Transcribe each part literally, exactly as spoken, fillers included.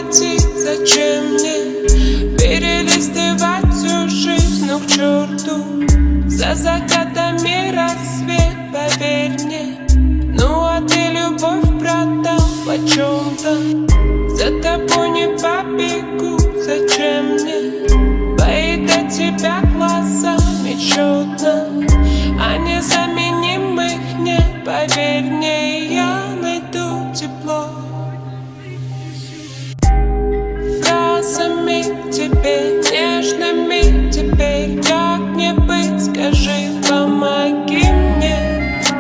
уйти, зачем мне перелистывать всю жизнь, ну к черту. За закатами рассвет, поверь мне. Ну а ты любовь продал почем-то. За тобой не побегу, зачем мне боит от тебя глазами четно. А незаменимых нет, поверь мне, я найду тепло. Фразами к тебе, нежными теперь, как мне быть, скажи, помоги мне.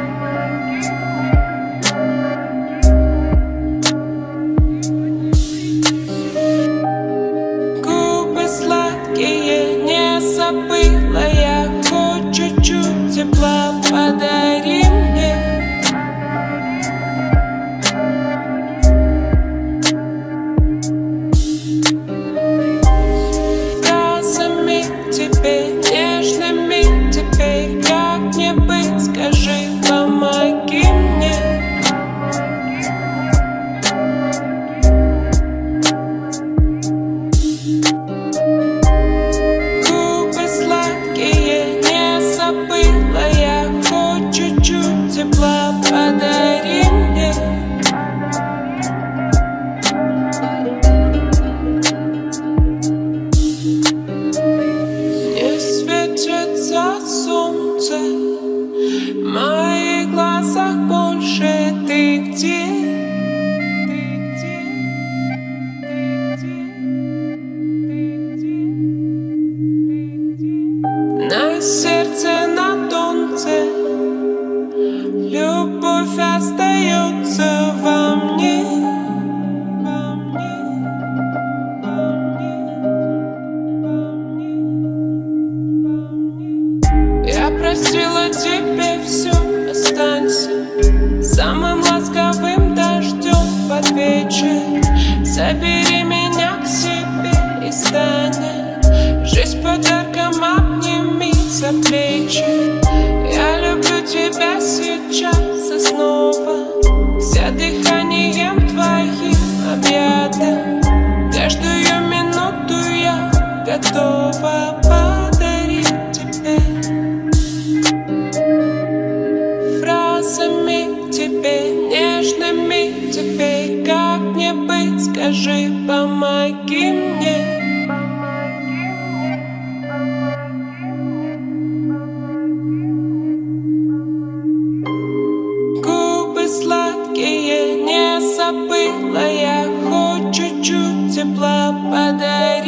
Губы сладкие, не забыла я, хоть чуть-чуть тепла подари мне. Фразами к тебе, нежными теперь, как мне быть, скажи, помоги мне. Губы сладкие, не забыла я, хоть чуть-чуть тепла подари мне. Не светится солнце в моих глазах больше. Ты где? Ты где? Ты где? Ты где? На сердце, на тонце любовь остается во мне. Во мне, во мне, во мне, во мне. Я простила тебе все, останься самым ласковым дождем под вечер. Забери меня к себе и стань жизнь подарком, обними за плечи. Я люблю тебя сейчас и снова, вся дыханием твоим объята. Каждую минуту я готова подарить тебе. Фразами к тебе, нежными теперь, как мне быть, скажи, помоги мне. Губы сладкие, не забыла я, хоть чуть-чуть тепла подари.